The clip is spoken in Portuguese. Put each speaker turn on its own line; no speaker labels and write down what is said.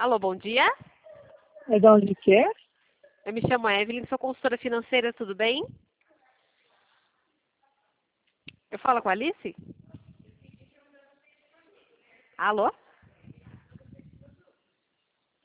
Alô, bom dia.
É de onde que é?
Eu me chamo Evelyn, sou consultora financeira, tudo bem? Eu falo com a Alice? Alô?